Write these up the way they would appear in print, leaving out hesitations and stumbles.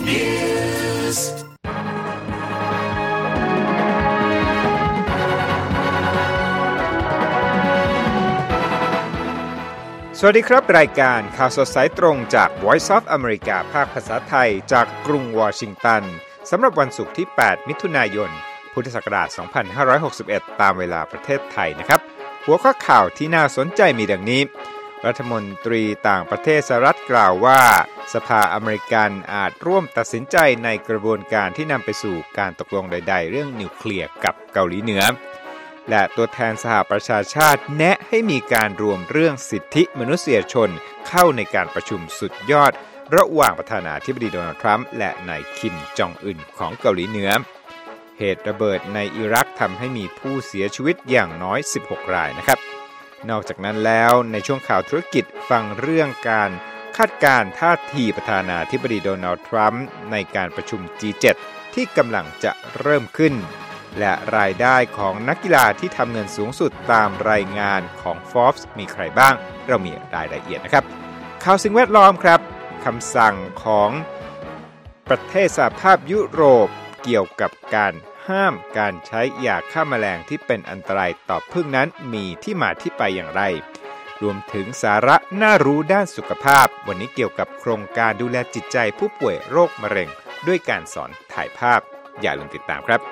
Newsสวัสดีครับรายการข่าวสดสายตรงจาก Voice of America ภาคภาษาไทยจากกรุงวอชิงตันสำหรับวันศุกร์ที่ 8 มิถุนายน พุทธศักราช 2561 ตามเวลาประเทศไทยนะครับหัวข้อข่าวที่น่าสนใจมีดังนี้รัฐมนตรีต่างประเทศสหรัฐกล่าวว่าสภาอเมริกันอาจร่วมตัดสินใจในกระบวนการที่นำไปสู่การตกลงใดๆเรื่องนิวเคลียร์กับเกาหลีเหนือและตัวแทนสหประชาชาติแนะให้มีการรวมเรื่องสิทธิมนุษยชนเข้าในการประชุมสุดยอดระหว่างประธานาธิบดีโดนัลด์ทรัมป์และนายคิมจองอึนของเกาหลีเหนือเหตุระเบิดในอิรักทำให้มีผู้เสียชีวิตอย่างน้อย16รายนะครับนอกจากนั้นแล้วในช่วงข่าวธุรกิจฟังเรื่องการคาดการณ์ท่าทีประธานาธิบดีโดนัลด์ทรัมป์ในการประชุม G7 ที่กำลังจะเริ่มขึ้นและรายได้ของนักกีฬาที่ทำเงินสูงสุดตามรายงานของ Forbes มีใครบ้างเรามีรายละเอียดนะครับข่าวสิ่งแวดล้อมครับคำสั่งของประเทศสหภาพยุโรปเกี่ยวกับการห้ามการใช้ยาฆ่าแมลงที่เป็นอันตรายต่อผึ้งนั้นมีที่มาที่ไปอย่างไรรวมถึงสาระน่ารู้ด้านสุขภาพวันนี้เกี่ยวกับโครงการดูแลจิตใจผู้ป่วยโรคมะเร็งด้วยการสอนถ่ายภาพอย่าลืมติดตามครับ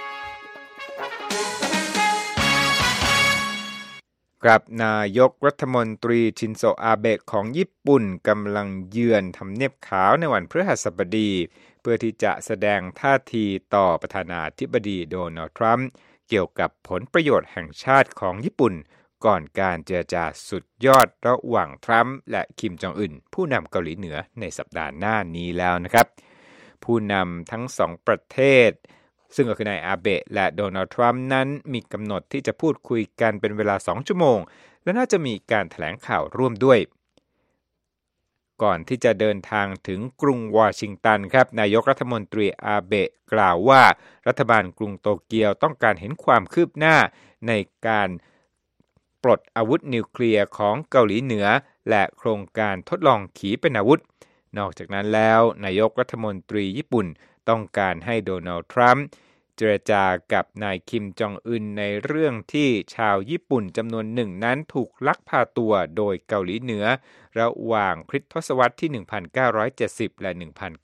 กับนายกรัฐมนตรีชินโซอาเบะของญี่ปุ่นกำลังเยือนทำเนียบขาวในวันพฤหัสบดีเพื่อที่จะแสดงท่าทีต่อประธานาธิบดีโดนัลด์ทรัมป์เกี่ยวกับผลประโยชน์แห่งชาติของญี่ปุ่นก่อนการเจรจาสุดยอดระหว่างทรัมป์และคิมจองอึนผู้นำเกาหลีเหนือในสัปดาห์หน้านี้แล้วนะครับผู้นำทั้งสองประเทศซึ่งก็คือนายอาเบะและโดนัลด์ทรัมป์นั้นมีกำหนดที่จะพูดคุยกันเป็นเวลา2ชั่วโมงและน่าจะมีการแถลงข่าวร่วมด้วยก่อนที่จะเดินทางถึงกรุงวอชิงตันครับนายกรัฐมนตรีอาเบะกล่าวว่ารัฐบาลกรุงโตเกียวต้องการเห็นความคืบหน้าในการปลดอาวุธนิวเคลียร์ของเกาหลีเหนือและโครงการทดลองขีปนาวุธนอกจากนั้นแล้วนายกรัฐมนตรีญี่ปุ่นต้องการให้โดนัลด์ทรัมป์เจรจากับนายคิมจองอึนในเรื่องที่ชาวญี่ปุ่นจำนวนหนึ่งนั้นถูกลักพาตัวโดยเกาหลีเหนือระหว่างคริสตศตวรรษที่ 1970 และ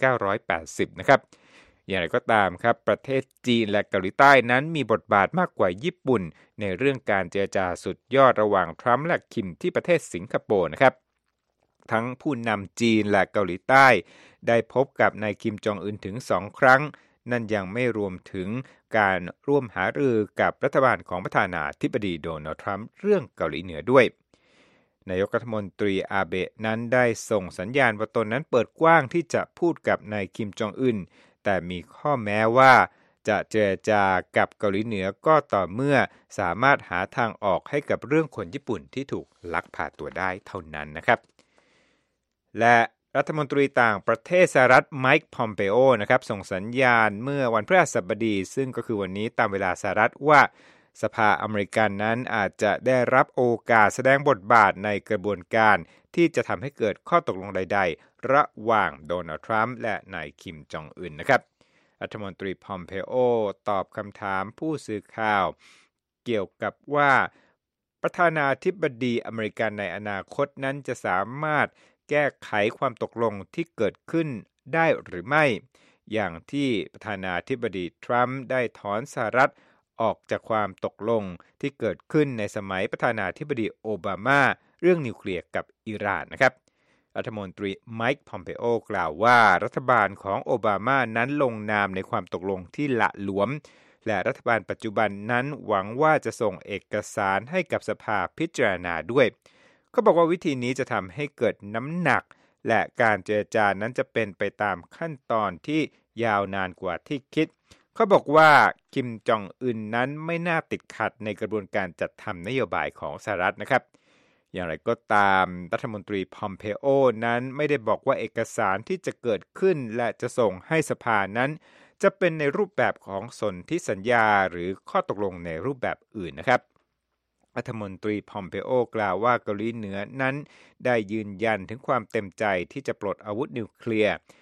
1980 นะครับอย่างไรก็ตามครับประเทศจีนและเกาหลีใต้นั้นมีบทบาทมากกว่าญี่ปุ่นในเรื่องการเจรจาสุดยอดระหว่างทรัมป์และคิมที่ประเทศสิงคโปร์นะครับทั้งผู้นำจีนและเกาหลีใต้ได้พบกับนายคิมจองอึนถึง2ครั้งนั่นยังไม่รวมถึงการร่วมหารือกับรัฐบาลของประธานาธิบดีโดนัลด์ทรัมป์เรื่องเกาหลีเหนือด้วยนายกรัฐมนตรีอาเบะนั้นได้ส่งสัญญาณว่าตนนั้นเปิดกว้างที่จะพูดกับนายคิมจองอึนแต่มีข้อแม้ว่าจะเจรจากับเกาหลีเหนือก็ต่อเมื่อสามารถหาทางออกให้กับเรื่องคนญี่ปุ่นที่ถูกลักพาตัวได้เท่านั้นนะครับและรัฐมนตรีต่างประเทศสหรัฐไมค์พอมเปโอนะครับส่งสัญญาณเมื่อวันพฤหัสบดีซึ่งก็คือวันนี้ตามเวลาสหรัฐว่าสภาอเมริกันนั้นอาจจะได้รับโอกาสแสดงบทบาทในกระบวนการที่จะทำให้เกิดข้อตกลงใดๆระหว่างโดนัลด์ทรัมป์และนายคิมจองอึนนะครับรัฐมนตรีพอมเปโอตอบคำถามผู้สื่อข่าวเกี่ยวกับว่าประธานาธิบดีอเมริกันในอนาคตนั้นจะสามารถแก้ไขความตกลงที่เกิดขึ้นได้หรือไม่อย่างที่ประธานาธิบดีทรัมป์ได้ถอนสหรัฐออกจากความตกลงที่เกิดขึ้นในสมัยประธานาธิบดีโอบามาเรื่องนิวเคลียร์กับอิหร่านนะครับรัฐมนตรีไมค์พอมเปโอกล่าวว่ารัฐบาลของโอบามานั้นลงนามในความตกลงที่หละหลวมและรัฐบาลปัจจุบันนั้นหวังว่าจะส่งเอกสารให้กับสภาพิจารณาด้วยเขาบอกว่าวิธีนี้จะทำให้เกิดน้ำหนักและการเจรจานั้นจะเป็นไปตามขั้นตอนที่ยาวนานกว่าที่คิดเขาบอกว่าคิมจองอึนนั้นไม่น่าติดขัดในกระบวนการจัดทำนโยบายของสหรัฐนะครับอย่างไรก็ตามรัฐมนตรีพอมเปโอนั้นไม่ได้บอกว่าเอกสารที่จะเกิดขึ้นและจะส่งให้สภานั้นจะเป็นในรูปแบบของสนธิสัญญาหรือข้อตกลงในรูปแบบอื่นนะครับรัฐมนตรีพอมเปโอกล่าวว่าเกาหลีเหนือนั้นได้ยืนยันถึงความเต็มใจที่จะปลดอาวุธนิวเคลียร์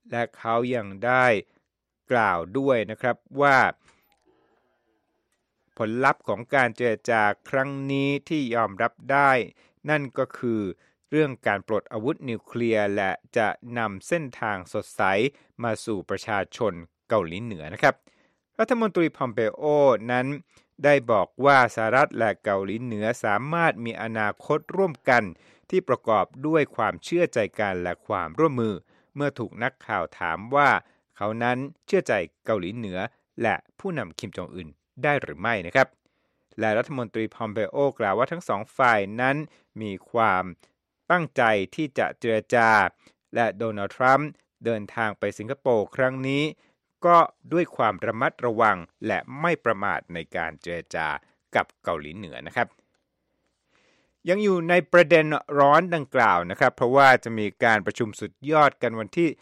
และเขายังได้กล่าวด้วยนะครับว่าผลลัพธ์ของการเจรจาครั้งนี้ที่ยอมรับได้นั่นก็คือเรื่องการปลดอาวุธนิวเคลียร์และจะนำเส้นทางสดใสมาสู่ประชาชนเกาหลีเหนือนะครับรัฐมนตรีพอมเปโอนั้นได้บอกว่าสหรัฐและเกาหลีเหนือสามารถมีอนาคตร่วมกันที่ประกอบด้วยความเชื่อใจกันและความร่วมมือเมื่อถูกนักข่าวถามว่าเขานั้นเชื่อใจเกาหลีเหนือและผู้นำคิมจองอึนได้หรือไม่นะครับและรัฐมนตรีพอมเปโอกล่าวว่าทั้งสองฝ่ายนั้นมีความตั้งใจที่จะเจรจาและโดนัลด์ทรัมป์เดินทางไปสิงคโปร์ครั้งนี้ก็ด้วยความระมัดระวังและไม่ประมาทในการเจรจากับเกาหลีเหนือนะครับยังอยู่ในประเด็นร้อนดังกล่าวนะครับเพราะว่าจะมีการประชุมสุดยอดกันวันที่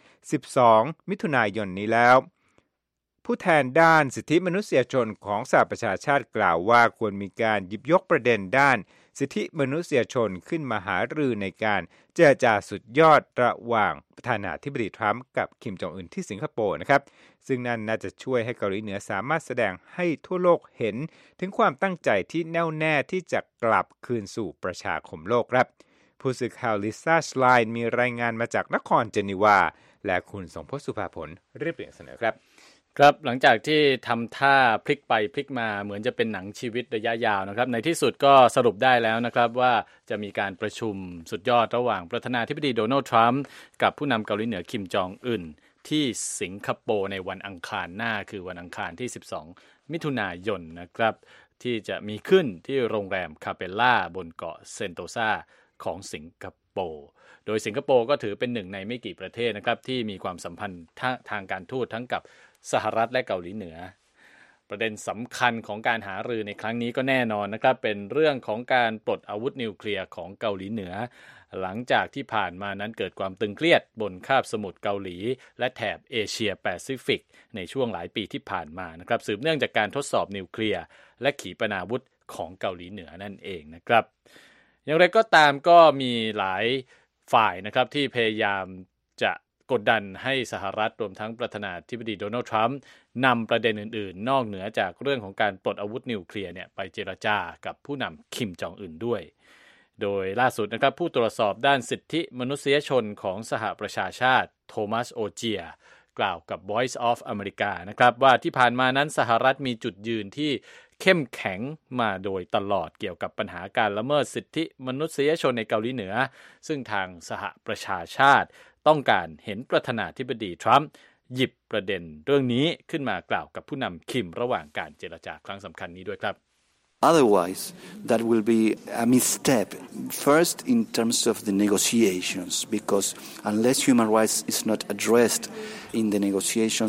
12มิถุนายนนี้แล้วผู้แทนด้านสิทธิมนุษยชนของสหประชาชาติกล่าวว่าควรมีการหยิบยกประเด็นด้านสิทธิมนุษยชนขึ้นมาหารือในการเจรจาสุดยอดระหว่างประธานาธิบดีทรัมป์กับคิมจองอึนที่สิงคโปร์นะครับซึ่งนั่นน่าจะช่วยให้เกาหลีเหนือสามารถแสดงให้ทั่วโลกเห็นถึงความตั้งใจที่แน่วแน่ที่จะกลับคืนสู่ประชาคมโลกครับผู้สื่อข่าวลิซ่าชไลน์มีรายงานมาจากนครเจนีวาและคุณสมพศสุภาผลเรียบเรียงเสนอครับครับหลังจากที่ทำท่าพลิกไปพลิกมาเหมือนจะเป็นหนังชีวิตระยะยาวนะครับในที่สุดก็สรุปได้แล้วนะครับว่าจะมีการประชุมสุดยอดระหว่างประธานาธิบดีโดนัลด์ทรัมป์กับผู้นำเกาหลีเหนือคิมจองอึนที่สิงคโปร์ในวันอังคารหน้าคือวันอังคารที่12มิถุนายนนะครับที่จะมีขึ้นที่โรงแรมคาเปลล่าบนเกาะเซนโตซาของสิงคโปร์โดยสิงคโปร์ก็ถือเป็นหนึ่งในไม่กี่ประเทศนะครับที่มีความสัมพันธ์ทางการทูตทั้งกับสหรัฐและเกาหลีเหนือประเด็นสำคัญของการหารือในครั้งนี้ก็แน่นอนนะครับเป็นเรื่องของการปลดอาวุธนิวเคลียร์ของเกาหลีเหนือหลังจากที่ผ่านมานั้นเกิดความตึงเครียดบนคาบสมุทรเกาหลีและแถบเอเชียแปซิฟิกในช่วงหลายปีที่ผ่านมานะครับสืบเนื่องจากการทดสอบนิวเคลียร์และขีปนาวุธของเกาหลีเหนือนั่นเองนะครับอย่างไรก็ตามก็มีหลายฝ่ายนะครับที่พยายามจะกดดันให้สหรัฐรวมทั้งประธานาธิบดีโดนัลด์ทรัมป์นำประเด็นอื่นๆนอกเหนือจากเรื่องของการปลดอาวุธนิวเคลียร์เนี่ยไปเจรจากับผู้นำคิมจองอึนด้วยโดยล่าสุดนะครับผู้ตรวจสอบด้านสิทธิมนุษยชนของสหประชาชาติโทมัสโอเจียกล่าวกับ Voice of America นะครับว่าที่ผ่านมานั้นสหรัฐมีจุดยืนที่เข้มแข็งมาโดยตลอดเกี่ยวกับปัญหาการละเมิดสิทธิมนุษยชนในเกาหลีเหนือซึ่งทางสหประชาชาติต้องการเห็นประธานาธิบดีทรัมป์หยิบประเด็นเรื่องนี้ขึ้นมากล่าวกับผู้นำคิมระหว่างการเจรจาครั้งสำคัญนี้ด้วยครับ Otherwise, that will be a misstep. First, in terms of the negotiations, because unless human rights is not addressed in the negotiation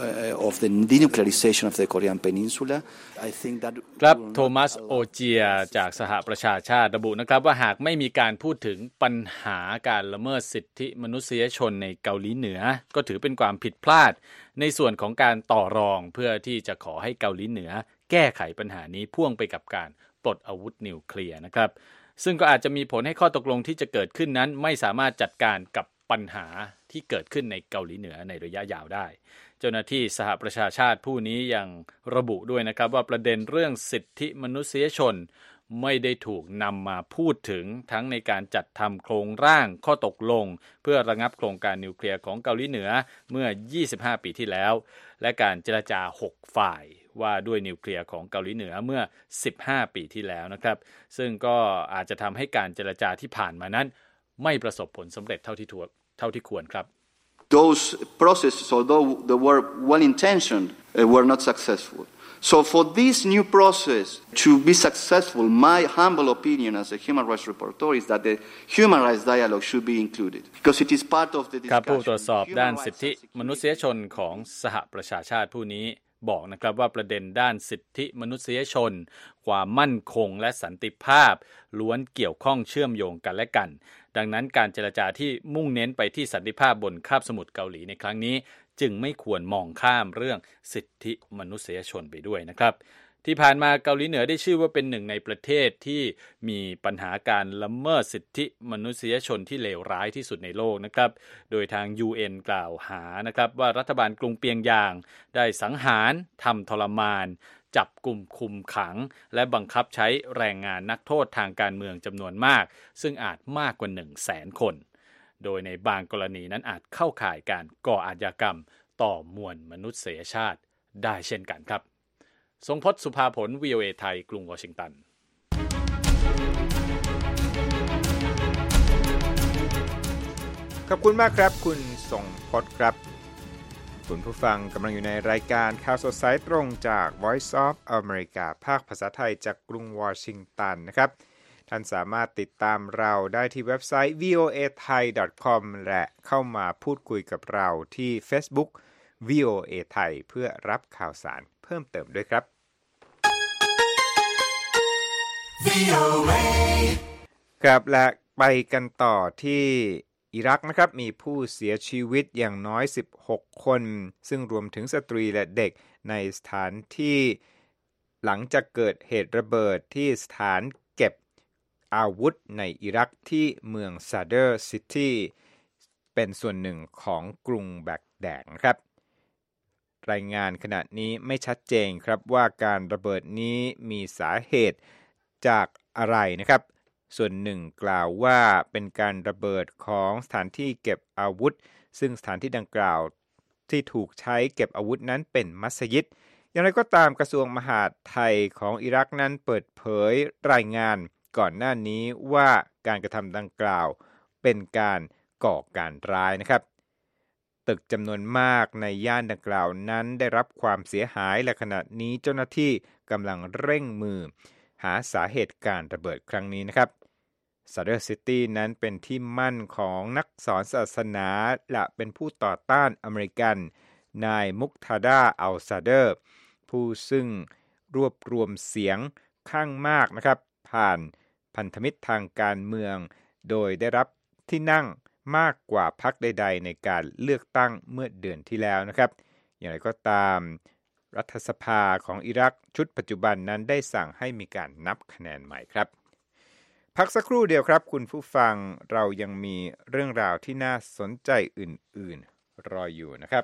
of the denuclearization of the Korean Peninsula, I think that ครับโทมัสโอเจียจากสหประชาชาติระบุนะครับว่าหากไม่มีการพูดถึงปัญหาการละเมิดสิทธิมนุษยชนในเกาหลีเหนือก็ถือเป็นความผิดพลาดในส่วนของการต่อรองเพื่อที่จะขอให้เกาหลีเหนือแก้ไขปัญหานี้พ่วงไปกับการปลดอาวุธนิวเคลียร์นะครับซึ่งก็อาจจะมีผลให้ข้อตกลงที่จะเกิดขึ้นนั้นไม่สามารถจัดการกับปัญหาที่เกิดขึ้นในเกาหลีเหนือในระยะยาวได้เจ้าหน้าที่สหประชาชาติผู้นี้ยังระบุด้วยนะครับว่าประเด็นเรื่องสิทธิมนุษยชนไม่ได้ถูกนำมาพูดถึงทั้งในการจัดทำโครงร่างข้อตกลงเพื่อระงับโครงการนิวเคลียร์ของเกาหลีเหนือเมื่อ25ปีที่แล้วและการเจรจา6ฝ่ายว่าด้วยนิวเคลียร์ของเกาหลีเหนือเมื่อ15ปีที่แล้วนะครับซึ่งก็อาจจะทำให้การเจรจาที่ผ่านมานั้นไม่ประสบผลสำเร็จเท่าที่ควรครับ Those processes, although they were well-intentioned, were not successful. So for this new process to be successful, my humble opinion as a human rights reporter is that the human rights dialogue should be included because it is part of the discussion. ครับผู้ตรวจสอบด้านสิทธิมนุษยชนของสหประชาชาติผู้นี้บอกนะครับว่าประเด็นด้านสิทธิมนุษยชนความมั่นคงและสันติภาพล้วนเกี่ยวข้องเชื่อมโยงกันและกันดังนั้นการเจรจาที่มุ่งเน้นไปที่สันติภาพบนคาบสมุทรเกาหลีในครั้งนี้จึงไม่ควรมองข้ามเรื่องสิทธิมนุษยชนไปด้วยนะครับที่ผ่านมาเกาหลีเหนือได้ชื่อว่าเป็นหนึ่งในประเทศที่มีปัญหาการละเมิดสิทธิมนุษยชนที่เลวร้ายที่สุดในโลกนะครับโดยทาง UN กล่าวหานะครับว่ารัฐบาลกรุงเปียงยางได้สังหารทำทรมานจับกุมคุมขังและบังคับใช้แรงงานนักโทษทางการเมืองจำนวนมากซึ่งอาจมากกว่า 100,000 คนโดยในบางกรณีนั้นอาจเข้าข่ายการก่ออาชญากรรมต่อมวลมนุษยชาติได้เช่นกันครับทรงพจน์สุภาผล VOA ไทยกรุงวอชิงตันขอบคุณมากครับคุณทรงพจน์ครับคุณผู้ฟังกำลังอยู่ในรายการข่าวสดสายตรงจาก Voice of America ภาคภาษาไทยจากกรุงวอชิงตันนะครับท่านสามารถติดตามเราได้ที่เว็บไซต์ voathai.com และเข้ามาพูดคุยกับเราที่ Facebook VOA ไทยเพื่อรับข่าวสารเพิ่มเติมด้วยครับ ครับและไปกันต่อที่อิรักนะครับมีผู้เสียชีวิตอย่างน้อย16คนซึ่งรวมถึงสตรีและเด็กในสถานที่หลังจากเกิดเหตุระเบิดที่สถานเก็บอาวุธในอิรักที่เมืองซาเดอร์ซิตี้เป็นส่วนหนึ่งของกรุงแบกแดดครับรายงานขณะนี้ไม่ชัดเจนครับว่าการระเบิดนี้มีสาเหตุจากอะไรนะครับส่วนหนึ่งกล่าวว่าเป็นการระเบิดของสถานที่เก็บอาวุธซึ่งสถานที่ดังกล่าวที่ถูกใช้เก็บอาวุธนั้นเป็นมัสยิดอย่างไรก็ตามกระทรวงมหาดไทยของอิรักนั้นเปิดเผยรายงานก่อนหน้านี้ว่าการกระทำดังกล่าวเป็นการก่อการร้ายนะครับตึกจำนวนมากในย่านดังกล่าวนั้นได้รับความเสียหายและขณะนี้เจ้าหน้าที่กำลังเร่งมือหาสาเหตุการระเบิดครั้งนี้นะครับซาเดอร์ซิตี้นั้นเป็นที่มั่นของนักสอนศาสนาและเป็นผู้ต่อต้านอเมริกันนายมุกทาดาอัลซาเดอร์ผู้ซึ่งรวบรวมเสียงข้างมากนะครับผ่านพันธมิตรทางการเมืองโดยได้รับที่นั่งมากกว่าพรรคใดๆในการเลือกตั้งเมื่อเดือนที่แล้วนะครับอย่างไรก็ตามรัฐสภาของอิรักชุดปัจจุบันนั้นได้สั่งให้มีการนับคะแนนใหม่ครับพักสักครู่เดียวครับคุณผู้ฟังเรายังมีเรื่องราวที่น่าสนใจอื่นๆรออยู่นะครับ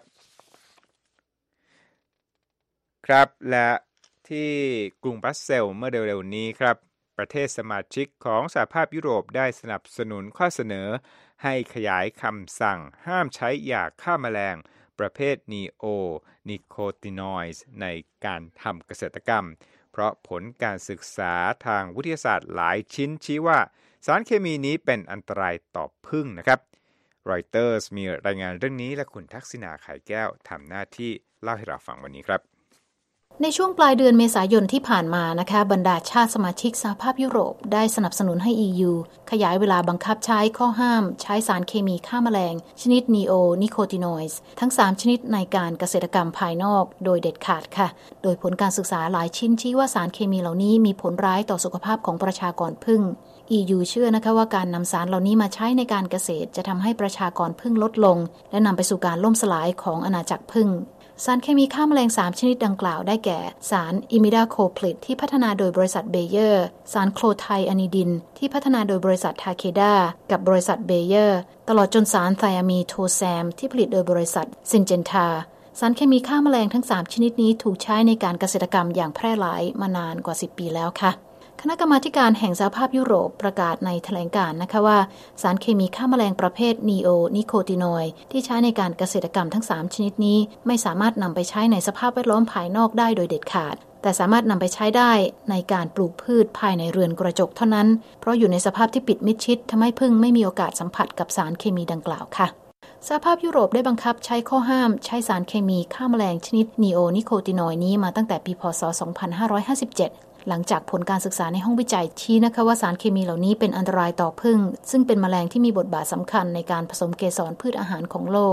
ครับและที่กรุงบรัสเซลส์เมื่อเร็วๆนี้ครับประเทศสมาชิกของสหภาพยุโรปได้สนับสนุนข้อเสนอให้ขยายคำสั่งห้ามใช้ยาฆ่าแมลงประเภทนีโอนิโคตินอยด์ในการทำเกษตรกรรมเพราะผลการศึกษาทางวิทยาศาสตร์หลายชิ้นชี้ว่าสารเคมีนี้เป็นอันตรายต่อผึ้งนะครับรอยเตอร์สมีรายงานเรื่องนี้และคุณทักษิณาไข่แก้วทำหน้าที่เล่าให้เราฟังวันนี้ครับในช่วงปลายเดือนเมษายนที่ผ่านมานะคะบรรดาชาติสมาชิกสหภาพยุโรปได้สนับสนุนให้ EU ขยายเวลาบังคับใช้ข้อห้ามใช้สารเคมีฆ่าแมลงชนิดนีโอนิโคตินอยด์ทั้ง3ชนิดในการเกษตรกรรมภายนอกโดยเด็ดขาดค่ะโดยผลการศึกษาหลายชิ้นชี้ว่าสารเคมีเหล่านี้มีผลร้ายต่อสุขภาพของประชากรผึ้ง EU เชื่อนะคะว่าการนำสารเหล่านี้มาใช้ในการเกษตรจะทำให้ประชากรผึ้งลดลงและนำไปสู่การล่มสลายของอาณาจักรผึ้งสารเคมีฆ่าแมลง3ชนิดดังกล่าวได้แก่สารอิมิดาโคพลิดที่พัฒนาโดยบริษัทเบเยอร์สารโคลไทอะนิดินที่พัฒนาโดยบริษัททาเคดากับบริษัทเบเยอร์ตลอดจนสารไทอะมีโทแซมที่ผลิตโดยบริษัทซินเจนทาสารเคมีฆ่าแมลงทั้ง3ชนิดนี้ถูกใช้ในการเกษตรกรรมอย่างแพร่หลายมานานกว่า10ปีแล้วค่ะคณะกรรมาการแห่งสหภาพยุโรปประกาศในแถลงการณ์นะคะว่าสารเคมีฆ่าแมลงประเภทนีโอนิโคตินอยด์ที่ใช้ในการเกษตรกรรมทั้ง3ชนิดนี้ไม่สามารถนำไปใช้ในสภาพแวดล้อมภายนอกได้โดยเด็ดขาดแต่สามารถนำไปใช้ได้ในการปลูกพืชภายในเรือนกระจกเท่านั้นเพราะอยู่ในสภาพที่ปิดมิดชิดทำให้ผึ้งไม่มีโอกาสสัมผัสกับสารเคมีดังกล่าวค่ะสหภาพยุโรปได้บังคับใช้ข้อห้ามใช้สารเคมีฆ่าแมลงชนิดนีโอนิโคตินอยด์นี้มาตั้งแต่ปีพ.ศ. 2557หลังจากผลการศึกษาในห้องวิจัยชี้นะคะว่าสารเคมีเหล่านี้เป็นอันตรายต่อผึ้งซึ่งเป็นแมลงที่มีบทบาทสำคัญในการผสมเกสรพืชอาหารของโลก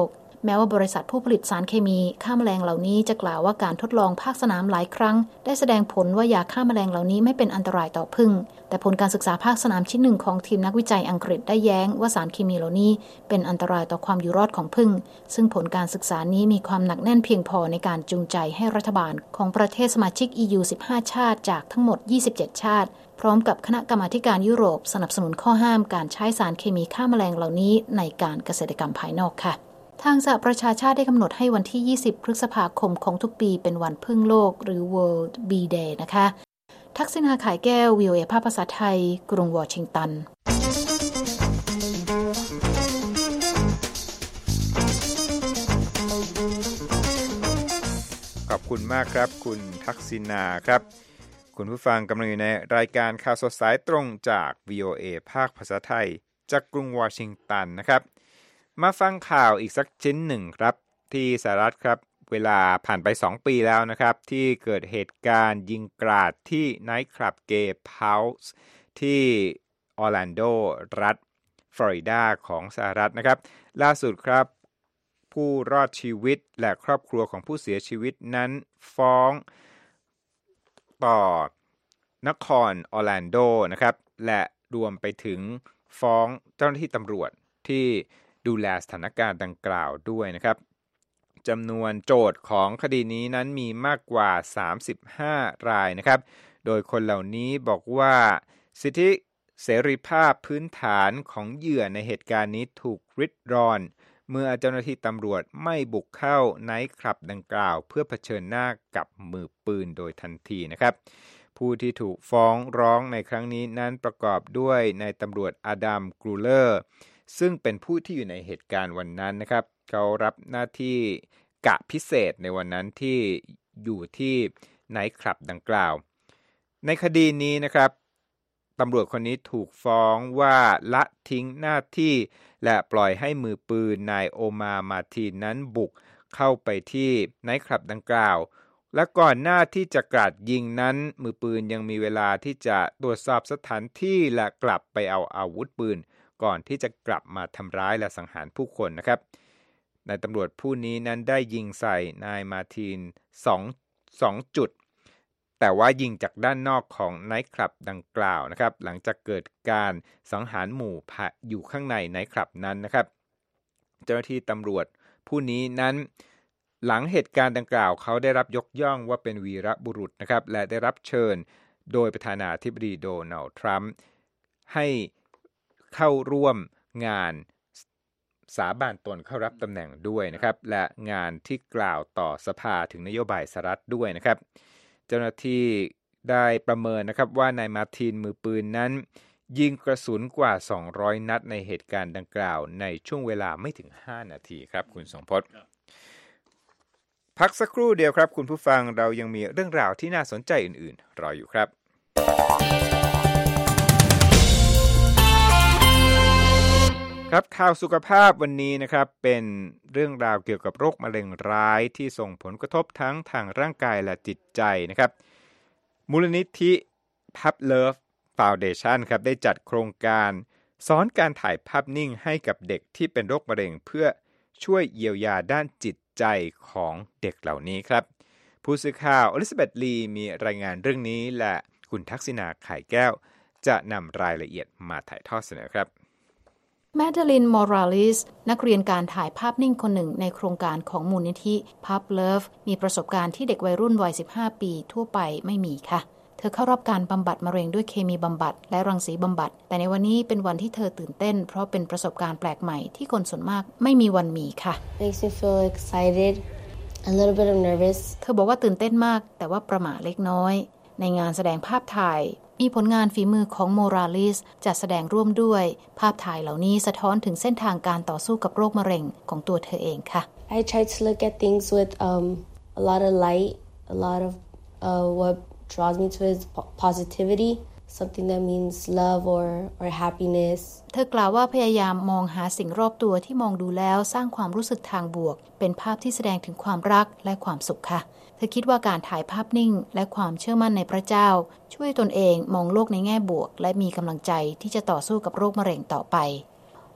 แม้ว่าบริษัทผู้ผลิตสารเคมีฆ่าแมลงเหล่านี้จะกล่าวว่าการทดลองภาคสนามหลายครั้งได้แสดงผลว่ายาฆ่าแมลงเหล่านี้ไม่เป็นอันตรายต่อผึ้งแต่ผลการศึกษาภาคสนามชิ้นหนึ่งของทีมนักวิจัยอังกฤษได้แย้งว่าสารเคมีเหล่านี้เป็นอันตรายต่อความอยู่รอดของผึ้งซึ่งผลการศึกษานี้มีความหนักแน่นเพียงพอในการจูงใจให้รัฐบาลของประเทศสมาชิก EU 15 ชาติจากทั้งหมด27 ชาติพร้อมกับคณะกรรมาธิการยุโรปสนับสนุนข้อห้ามการใช้สารเคมีฆ่าแมลงเหล่านี้ในการเกษตรกรรมภายนอกค่ะทางสหประชาชาติได้กำหนดให้วันที่20พฤษภาคมของทุกปีเป็นวันผึ้งโลกหรือ World Bee Day นะคะทักษิณา ขายแก้ว VOA ภาคภาษาไทยกรุงวอชิงตันขอบคุณมากครับคุณทักษิณาครับคุณผู้ฟังกำลังอยู่ในรายการข่าวสดสายตรงจาก VOA ภาคภาษาไทยจากกรุงวอชิงตันนะครับมาฟังข่าวอีกสักชิ้นหนึ่งครับที่สหรัฐครับเวลาผ่านไป2ปีแล้วนะครับที่เกิดเหตุการณ์ยิงกราดที่ไนท์คลับเกย์เพาส์ที่ออร์แลนโดรัฐฟลอริดาของสหรัฐนะครับล่าสุดครับผู้รอดชีวิตและครอบครัวของผู้เสียชีวิตนั้นฟ้องต่อนครออร์แลนโดนะครับและรวมไปถึงฟ้องเจ้าหน้าที่ตำรวจที่ดูแลสถานการณ์ดังกล่าวด้วยนะครับจำนวนโจทย์ของคดีนี้นั้นมีมากกว่า35รายนะครับโดยคนเหล่านี้บอกว่าสิทธิเสรีภาพพื้นฐานของเหยื่อในเหตุการณ์นี้ถูกริดรอนเมื่อเจ้าหน้าที่ตำรวจไม่บุกเข้าไนท์คลับดังกล่าวเพื่อเผชิญหน้ากับมือปืนโดยทันทีนะครับผู้ที่ถูกฟ้องร้องในครั้งนี้นั้นประกอบด้วยนายตำรวจอดัมกรูเลอร์ซึ่งเป็นผู้ที่อยู่ในเหตุการณ์วันนั้นนะครับเขารับหน้าที่กะพิเศษในวันนั้นที่อยู่ที่ไนท์คลับดังกล่าวในคดีนี้นะครับตำรวจคนนี้ถูกฟ้องว่าละทิ้งหน้าที่และปล่อยให้มือปืนนายโอมามาทีนนั้นบุกเข้าไปที่ไนท์คลับดังกล่าวและก่อนหน้าที่จะกราดยิงนั้นมือปืนยังมีเวลาที่จะตรวจสอบสถานที่และกลับไปเอาอาวุธปืนก่อนที่จะกลับมาทำร้ายและสังหารผู้คนนะครับนายตำรวจผู้นี้นั้นได้ยิงใส่นายมาทีน2จุดแต่ว่ายิงจากด้านนอกของไนท์คลับดังกล่าวนะครับหลังจากเกิดการสังหารหมู่อยู่ข้างในไนท์คลับนั้นนะครับเจ้าหน้าที่ตำรวจผู้นี้นั้นหลังเหตุการณ์ดังกล่าวเขาได้รับยกย่องว่าเป็นวีรบุรุษนะครับและได้รับเชิญโดยประธานาธิบดีโดนัลด์ทรัมป์ให้เข้าร่วมงานสาบานตนเข้ารับตำแหน่งด้วยนะครับและงานที่กล่าวต่อสภาถึงนโยบายสหรัฐด้วยนะครับเจ้าหน้าที่ได้ประเมินนะครับว่านายมาร์ตินมือปืนนั้นยิงกระสุนกว่า200นัดในเหตุการณ์ดังกล่าวในช่วงเวลาไม่ถึง5นาทีครับคุณสงพจน์พักสักครู่เดียวครับคุณผู้ฟังเรายังมีเรื่องราวที่น่าสนใจอื่นๆรออยู่ครับครับข่าวสุขภาพวันนี้นะครับเป็นเรื่องราวเกี่ยวกับโรคมะเร็งร้ายที่ส่งผลกระทบทั้งทางร่างกายและจิตใจนะครับมูลนิธิ Pub Love Foundation ครับได้จัดโครงการสอนการถ่ายภาพนิ่งให้กับเด็กที่เป็นโรคมะเร็งเพื่อช่วยเยียวยาด้านจิตใจของเด็กเหล่านี้ครับผู้สื่อข่าวอลิซาเบธลีมีรายงานเรื่องนี้และคุณทักษิณา ไข่แก้วจะนำรายละเอียดมาถ่ายทอดเสนอครับแมดลิน มอราลิสนักเรียนการถ่ายภาพนิ่งคนหนึ่งในโครงการของมูลนิธิ Pub Love มีประสบการณ์ที่เด็กวัยรุ่นวัย15ปีทั่วไปไม่มีค่ะเธอเข้ารับการบำบัดมะเร็งด้วยเคมีบำบัดและรังสีบำบัดแต่ในวันนี้เป็นวันที่เธอตื่นเต้นเพราะเป็นประสบการณ์แปลกใหม่ที่คนส่วนมากไม่มีวันมีค่ะ Makes me feel excited, a little bit of nervous. เธอบอกว่าตื่นเต้นมากแต่ว่าประหม่าเล็กน้อยในงานแสดงภาพถ่ายมีผลงานฝีมือของโมราลิสจัดแสดงร่วมด้วยภาพถ่ายเหล่านี้สะท้อนถึงเส้นทางการต่อสู้กับโรคมะเร็งของตัวเธอเองค่ะ I try to look at things with a lot of light, a lot of what draws me to is positivity, something that means love or happiness. เธอกล่าวว่าพยายามมองหาสิ่งรอบตัวที่มองดูแล้วสร้างความรู้สึกทางบวกเป็นภาพที่แสดงถึงความรักและความสุขค่ะเธอคิดว่าการถ่ายภาพนิ่งและความเชื่อมั่นในพระเจ้าช่วยตนเองมองโลกในแง่บวกและมีกำลังใจที่จะต่อสู้กับโรคมะเร็งต่อไป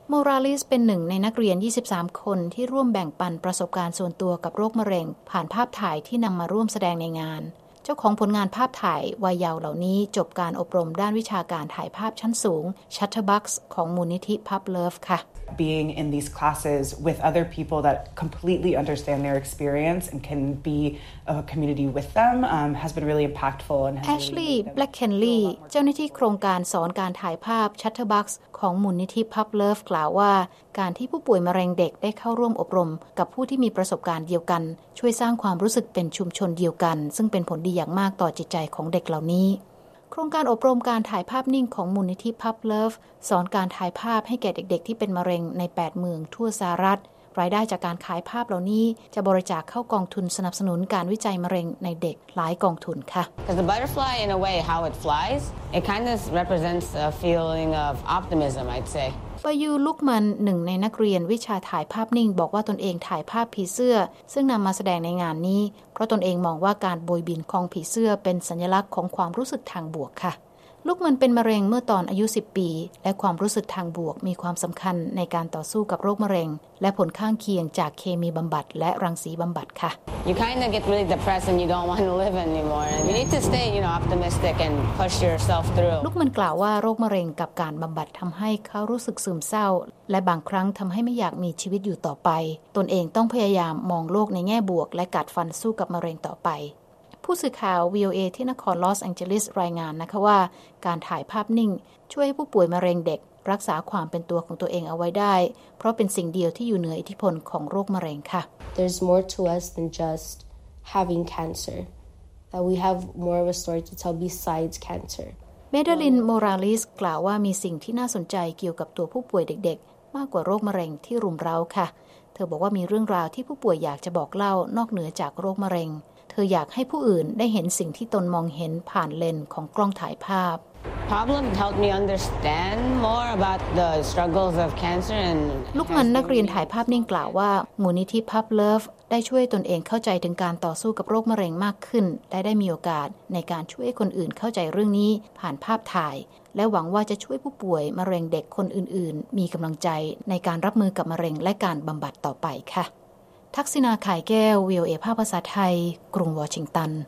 โมราลิสเป็นหนึ่งในนักเรียน23คนที่ร่วมแบ่งปันประสบการณ์ส่วนตัวกับโรคมะเร็งผ่านภาพถ่ายที่นำมาร่วมแสดงในงานเจ้าของผลงานภาพถ่ายวัยเยาว์เหล่านี้จบการอบรมด้านวิชาการถ่ายภาพชั้นสูง Shutterbugs ของมูลนิธิ PubLove ค่ะ Being in these classes with other people that completely understand their experience and can be a community with them has been really impactful and has Ashley Blackkenley เจ้าหน้าที่โครงการสอนการถ่ายภาพ Shutterbugs ของมูลนิธิ PubLove กล่าวว่าการที่ผู้ป่วยมะเร็งเด็กได้เข้าร่วมอบรมกับผู้ที่มีประสบการณ์เดียวกันช่วยสร้างความรู้สึกเป็นชุมชนเดียวกันซึ่งเป็นผลดีอย่างมากต่อจิตใจของเด็กเหล่านี้โครงการอบรมการถ่ายภาพนิ่งของมูลนิธิ PubLove สอนการถ่ายภาพให้แก่เด็กๆที่เป็นมะเร็งใน8เมืองทั่วสหรัฐรายได้จากการขายภาพเหล่านี้จะบริจาคเข้ากองทุนสนับสนุนการวิจัยมะเร็งในเด็กหลายกองทุนค่ะ Because the butterfly, in a way, how it flies, it kind of represents a feeling of optimism, I'd say. ปายูลุกมันหนึ่งในนักเรียนวิชาถ่ายภาพนิ่งบอกว่าตนเองถ่ายภาพผีเสื้อซึ่งนำมาแสดงในงานนี้เพราะตนเองมองว่าการโบยบินของผีเสื้อเป็นสัญลักษณ์ของความรู้สึกทางบวกค่ะลูกมันเป็นมะเร็งเมื่อตอนอายุ10ปีและความรู้สึกทางบวกมีความสำคัญในการต่อสู้กับโรคมะเร็งและผลข้างเคียงจากเคมีบำบัดและรังสีบำบัดค่ะ You kind of get really depressed and you don't want to live anymore. And you need to stay, optimistic and push yourself through. ลูกมันกล่าวว่าโรคมะเร็งกับการบำบัดทำให้เขารู้สึกซึมเศร้าและบางครั้งทำให้ไม่อยากมีชีวิตอยู่ต่อไปตนเองต้องพยายามมองโลกในแง่บวกและกัดฟันสู้กับมะเร็งต่อไปผู้สื่อข่าว VOA ที่นครลอสแองเจลิสรายงานนะคะว่าการถ่ายภาพนิ่งช่วยให้ผู้ป่วยมะเร็งเด็กรักษาความเป็นตัวของตัวเองเอาไว้ได้เพราะเป็นสิ่งเดียวที่อยู่เหนืออิทธิพลของโรคมะเร็งค่ะ There's more to us than just having cancer. That we have more of a story to tell besides cancer. เมดาลิน โมราลิสกล่าวว่ามีสิ่งที่น่าสนใจเกี่ยวกับตัวผู้ป่วยเด็กๆมากกว่าโรคมะเร็งที่รุมเร้าค่ะเธอบอกว่ามีเรื่องราวที่ผู้ป่วยอยากจะบอกเล่านอกเหนือจากโรคมะเร็งเธออยากให้ผู้อื่นได้เห็นสิ่งที่ตนมองเห็นผ่านเลนส์ของกล้องถ่ายภาพ Problem helped me understand more about the struggles of cancer and ลูกมันนักเรียนถ่ายภาพนิ่งกล่าวว่ามูลนิธิ PubLove ได้ช่วยตนเองเข้าใจถึงการต่อสู้กับโรคมะเร็งมากขึ้นและได้มีโอกาสในการช่วยคนอื่นเข้าใจเรื่องนี้ผ่านภาพถ่ายและหวังว่าจะช่วยผู้ป่วยมะเร็งเด็กคนอื่นๆมีกำลังใจในการรับมือกับมะเร็งและการบำบัดต่อไปค่ะทักษิณาข่ายแก้ว VOA ภาคภาษาไทยกรุงวอชิงตัน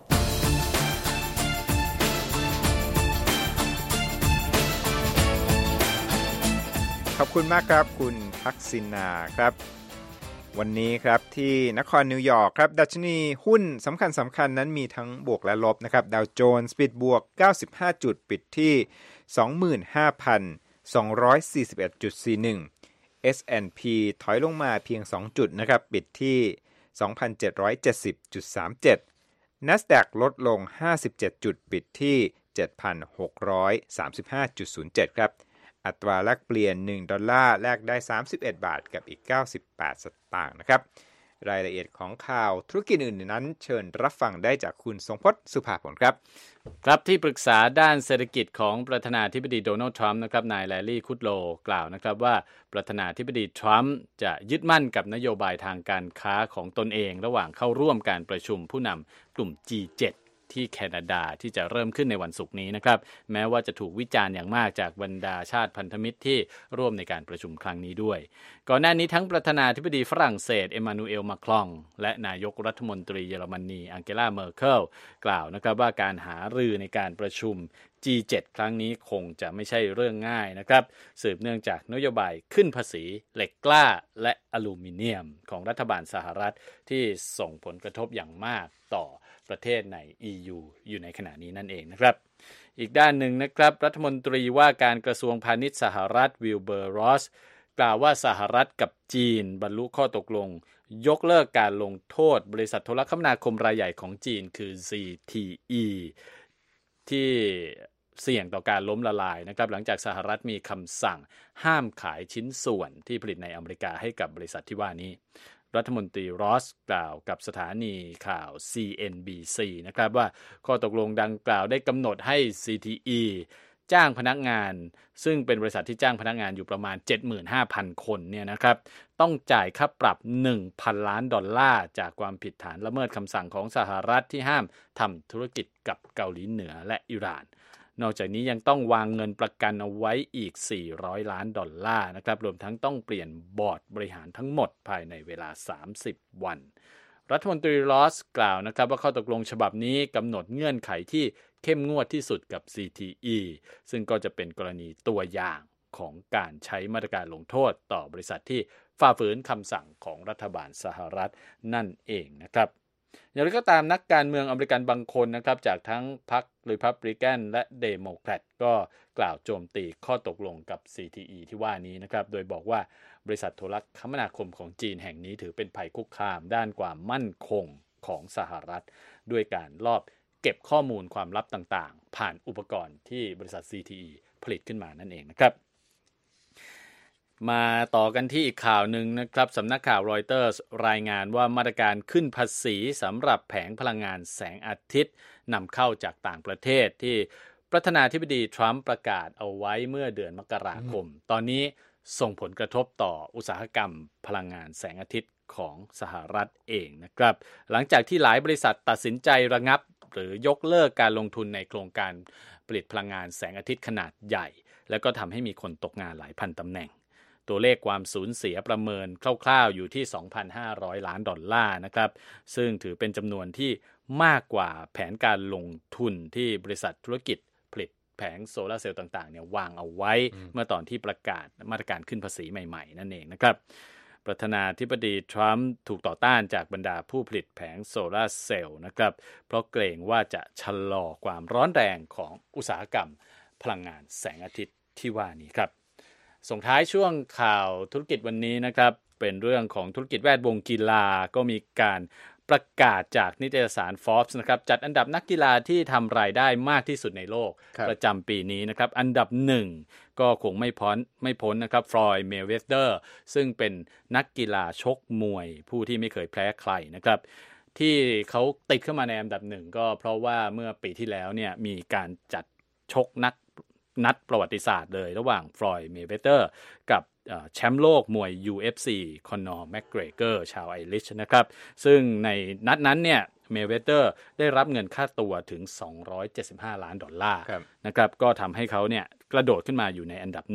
ขอบคุณมากครับคุณทักษิณาครับวันนี้ครับที่นครนิวยอร์กครับดัชนีหุ้นสำคัญนั้นมีทั้งบวกและลบนะครับดาวโจนส์ปิดบวก95จุดปิดที่ 25,241.41 S&P ถอยลงมาเพียง2จุดนะครับปิดที่ 2,770.37 NASDAQ ลดลง57จุดปิดที่ 7,635.07 ครับอัตราแลกเปลี่ยน1ดอลลาร์แลกได้31บาทกับอีก98สตางค์นะครับรายละเอียดของข่าวธุรกิจอื่นนั้นเชิญรับฟังได้จากคุณทรงพจน์สุภาผลครับครับที่ปรึกษาด้านเศรษฐกิจของประธานาธิบดีโดนัลด์ทรัมป์นะครับนายแลรี่คุดโลกล่าวนะครับว่าประธานาธิบดีทรัมป์จะยึดมั่นกับนโยบายทางการค้าของตนเองระหว่างเข้าร่วมการประชุมผู้นำกลุ่ม G7ที่แคนาดาที่จะเริ่มขึ้นในวันศุกร์นี้นะครับแม้ว่าจะถูกวิจารณ์อย่างมากจากบรรดาชาติพันธมิตรที่ร่วมในการประชุมครั้งนี้ด้วยก่อนหน้านี้ทั้งประธานาธิบดีฝรั่งเศสเอมานูเอลมาครองและนายกรัฐมนตรีเยอรมนีอังเกลาเมอร์เคิลกล่าวนะครับว่าการหารือในการประชุม G7 ครั้งนี้คงจะไม่ใช่เรื่องง่ายนะครับสืบเนื่องจากนโยบายขึ้นภาษีเหล็กกล้าและอลูมิเนียมของรัฐบาลสหรัฐที่ส่งผลกระทบอย่างมากต่อประเทศใน EU อยู่ในขณะนี้นั่นเองนะครับอีกด้านหนึ่งนะครับรัฐมนตรีว่าการกระทรวงพาณิชย์สหรัฐวิลเบอร์รอสกล่าวว่าสหรัฐกับจีนบรรลุข้อตกลงยกเลิกการลงโทษบริษัทโทรคมนาคมรายใหญ่ของจีนคือ ZTE ที่เสี่ยงต่อการล้มละลายนะครับหลังจากสหรัฐมีคำสั่งห้ามขายชิ้นส่วนที่ผลิตในอเมริกาให้กับบริษัทที่ว่านี้รัฐมนตรีรอสกล่าวกับสถานีข่าว CNBC นะครับว่าข้อตกลงดังกล่าวได้กำหนดให้ ZTE จ้างพนักงานซึ่งเป็นบริษัทที่จ้างพนักงานอยู่ประมาณ 75,000 คนเนี่ยนะครับต้องจ่ายค่าปรับ $1,000 ล้านจากความผิดฐานละเมิดคำสั่งของสหรัฐที่ห้ามทำธุรกิจกับเกาหลีเหนือและอิหร่านนอกจากนี้ยังต้องวางเงินประกันเอาไว้อีก$400 ล้านนะครับรวมทั้งต้องเปลี่ยนบอร์ดบริหารทั้งหมดภายในเวลา30 วันรัฐมนตรีลอสกล่าวนะครับว่าข้อตกลงฉบับนี้กำหนดเงื่อนไขที่เข้มงวดที่สุดกับ CTE ซึ่งก็จะเป็นกรณีตัวอย่างของการใช้มาตรการลงโทษต่อบริษัทที่ฝ่าฝืนคำสั่งของรัฐบาลสหรัฐนั่นเองนะครับอย่างไรก็ตามนักการเมืองอเมริกันบางคนนะครับจากทั้งพรรครีพับลิกันและเดโมแครตก็กล่าวโจมตีข้อตกลงกับ CTE ที่ว่านี้นะครับโดยบอกว่าบริษัทโทรคมนาคมของจีนแห่งนี้ถือเป็นภัยคุกคามด้านความมั่นคงของสหรัฐด้วยการลอบเก็บข้อมูลความลับต่างๆผ่านอุปกรณ์ที่บริษัท CTE ผลิตขึ้นมานั่นเองนะครับมาต่อกันที่อีกข่าวหนึ่งนะครับสำนักข่าวรอยเตอร์สรายงานว่ามาตรการขึ้นภาษีสำหรับแผงพลังงานแสงอาทิตย์นำเข้าจากต่างประเทศที่ประธานาธิบดีทรัมป์ประกาศเอาไว้เมื่อเดือนมกราคมตอนนี้ส่งผลกระทบต่ออุตสาหกรรมพลังงานแสงอาทิตย์ของสหรัฐเองนะครับหลังจากที่หลายบริษัทตัดสินใจระงับหรือยกเลิกการลงทุนในโครงการผลิตพลังงานแสงอาทิตย์ขนาดใหญ่แล้วก็ทำให้มีคนตกงานหลายพันตำแหน่งตัวเลขความสูญเสียประเมินคร่าวๆอยู่ที่ $2,500 ล้านนะครับซึ่งถือเป็นจำนวนที่มากกว่าแผนการลงทุนที่บริษัทธุรกิจผลิตแผงโซลาร์เซลล์ต่างๆเนี่ยวางเอาไว้เมื่อตอนที่ประกาศมาตรการขึ้นภาษีใหม่ๆนั่นเองนะครับประธานาธิบดีทรัมป์ถูกต่อต้านจากบรรดาผู้ผลิตแผงโซลาร์เซลล์นะครับเพราะเกรงว่าจะชะลอความร้อนแรงของอุตสาหกรรมพลังงานแสงอาทิตย์ที่ว่านี้ครับส่งท้ายช่วงข่าวธุรกิจวันนี้นะครับเป็นเรื่องของธุรกิจแวดวงกีฬาก็มีการประกาศจากนิตยสาร Forbes นะครับจัดอันดับนักกีฬาที่ทำรายได้มากที่สุดในโลกประจำปีนี้นะครับอันดับ1ก็คงไม่พ้นนะครับฟลอยด์ เมเวเธอร์ซึ่งเป็นนักกีฬาชกมวยผู้ที่ไม่เคยแพ้ใครนะครับที่เขาติดเข้ามาในอันดับ1ก็เพราะว่าเมื่อปีที่แล้วเนี่ยมีการจัดชกนัดประวัติศาสตร์เลยระหว่างฟลอยด์ เมเวเธอร์กับแชมป์โลกมวย UFC คอนนอร์ แมคเกรเกอร์ชาวไอริชนะครับซึ่งในนัดนั้นเนี่ยเมเวเธอร์ได้รับเงินค่าตัวถึง$275 ล้านนะครับก็ทำให้เขาเนี่ยกระโดดขึ้นมาอยู่ในอันดับ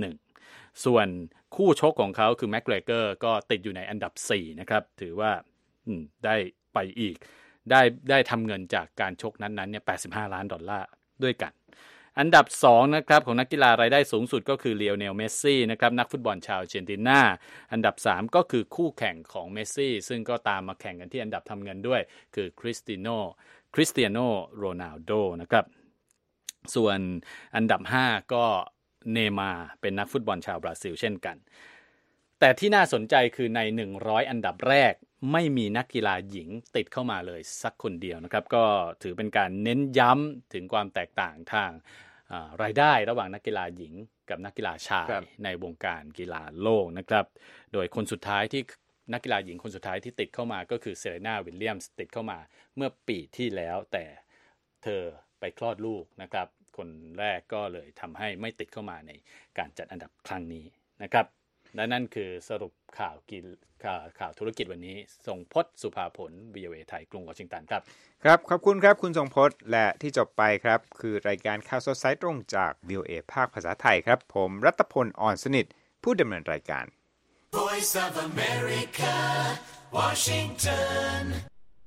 1ส่วนคู่ชกของเขาคือแมคเกรเกอร์ก็ติดอยู่ในอันดับ4นะครับถือว่าได้ไปอีกได้ทำเงินจากการชกนั้นเนี่ย$85 ล้านด้วยกันอันดับ2นะครับของนักกีฬารายได้สูงสุดก็คือลีโอเนล เมสซี่นะครับนักฟุตบอลชาวอาร์เจนตินาอันดับ3ก็คือคู่แข่งของเมสซี่ซึ่งก็ตามมาแข่งกันที่อันดับทำเงินด้วยคือคริสเตียโนโรนัลโดนะครับส่วนอันดับ5ก็เนย์มาร์เป็นนักฟุตบอลชาวบราซิลเช่นกันแต่ที่น่าสนใจคือใน100อันดับแรกไม่มีนักกีฬาหญิงติดเข้ามาเลยสักคนเดียวนะครับก็ถือเป็นการเน้นย้ำถึงความแตกต่างทางรายได้ระหว่างนักกีฬาหญิงกับนักกีฬาชายในวงการกีฬาโลกนะครับโดยคนสุดท้ายที่นักกีฬาหญิงคนสุดท้ายที่ติดเข้ามาก็คือเซเรนา วิลเลียมส์ติดเข้ามาเมื่อปีที่แล้วแต่เธอไปคลอดลูกนะครับคนแรกก็เลยทำให้ไม่ติดเข้ามาในการจัดอันดับครั้งนี้นะครับและนั่นคือสรุปข่าวธุรกิจวันนี้ทรงพจน์สุภาผล VOA ไทยกรุงวอชิงตันครับครับขอบคุณครับคุณทรงพจน์และที่จบไปครับคือรายการข่าวสดสายตรงจาก VOA ภาคภาษาไทยครับผมรัตพล อ่อนสนิทผู้ดำเนินรายการ Voice of America Washington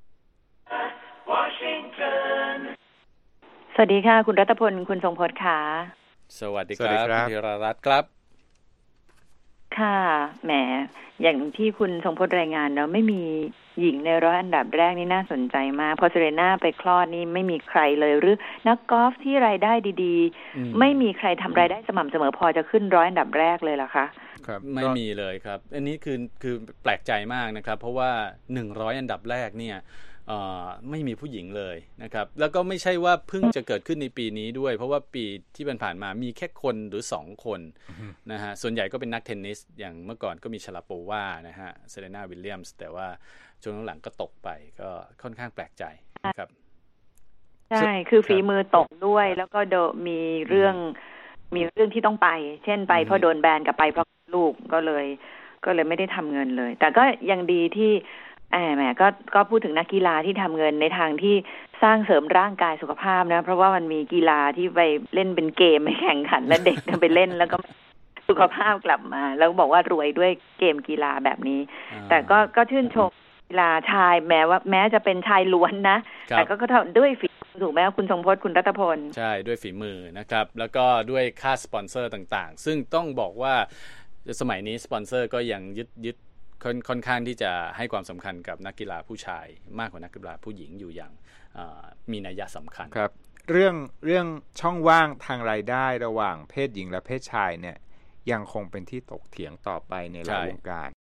สวัสดีค่ะคุณรัตพลคุณทรงพจน์ค่ะสวัสดีครับคุณธีรรัตน์ครับค่ะแหมอย่างที่คุณทรงพจน์รายงานเนาะไม่มีหญิงใน100อันดับแรกนี่น่าสนใจมากพอเซเรน่าไปคลอดนี่ไม่มีใครเลยหรือนักกอล์ฟที่รายได้ดีๆไม่มีใครทำรายได้สม่ำเสมอพอจะขึ้น100อันดับแรกเลยล่ะคะครับไม่มีเลยครับอันนี้คือแปลกใจมากนะครับเพราะว่า100อันดับแรกเนี่ยไม่มีผู้หญิงเลยนะครับแล้วก็ไม่ใช่ว่าเพิ่งจะเกิดขึ้นในปีนี้ด้วยเพราะว่าปีที่ผ่านมามีแค่คนหรือ2คนนะฮะส่วนใหญ่ก็เป็นนักเทนนิสอย่างเมื่อก่อนก็มีชลาโปวานะฮะเซเรนา วิลเลียมส์แต่ว่าช่วงหลังก็ตกไปก็ค่อนข้างแปลกใจนะครับใช่คือฝีมือตกด้วยแล้วก็มีเรื่องที่ต้องไปเช่นไปเพราะโดนแบนกับไปเพราะลูกก็เลยไม่ได้ทำเงินเลยแต่ก็ยังดีที่แหมก็พูดถึงนักกีฬาที่ทำเงินในทางที่สร้างเสริมร่างกายสุขภาพนะเพราะว่ามันมีกีฬาที่ไปเล่นเป็นเกมไปแข่งขันแล้วเด็กไปเล่นแล้วก็สุขภาพกลับมาแล้วบอกว่ารวยด้วยเกมกีฬาแบบนี้แต่ก็ชื่นชมกีฬาชายแม้จะเป็นชายล้วนนะแต่ก็ด้วยฝีมือถูกไหมคุณทรงพจน์คุณรัตพลใช่ด้วยฝีมือนะครับแล้วก็ด้วยค่าสปอนเซอร์ต่างๆซึ่งต้องบอกว่าสมัยนี้สปอนเซอร์ก็ยังยึดค่อนข้างที่จะให้ความสำคัญกับนักกีฬาผู้ชายมากกว่านักกีฬาผู้หญิงอยู่อย่างมีนัยสำคัญครับเรื่องช่องว่างทางรายได้ระหว่างเพศหญิงและเพศชายเนี่ยยังคงเป็นที่ตกเถียงต่อไปในหลายวงการ